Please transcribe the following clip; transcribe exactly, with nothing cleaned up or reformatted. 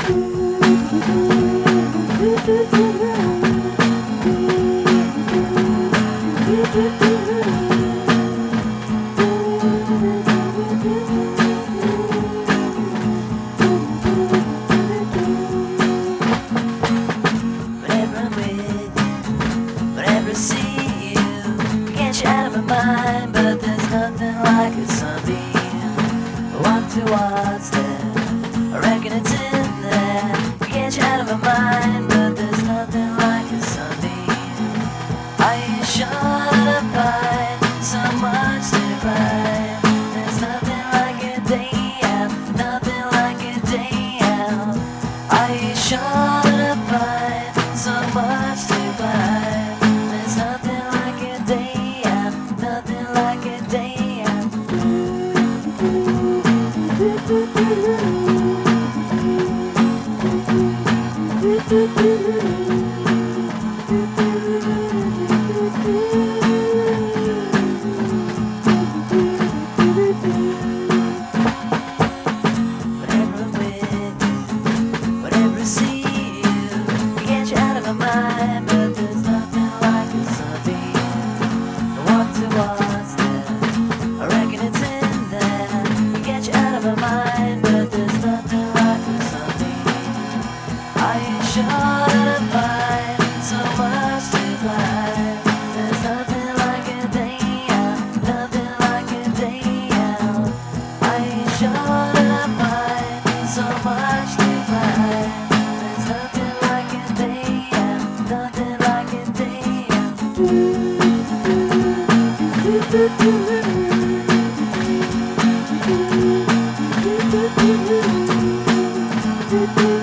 See you, get you out of my mind, but there's nothing like a sunbeam. Walk towards there, I reckon it's in there. Get you out of my mind, but there's nothing like a sunbeam. Are you sure to find so much to find? There's nothing like a day out, nothing like a day out. Are you sure to find so much to find? Thank you.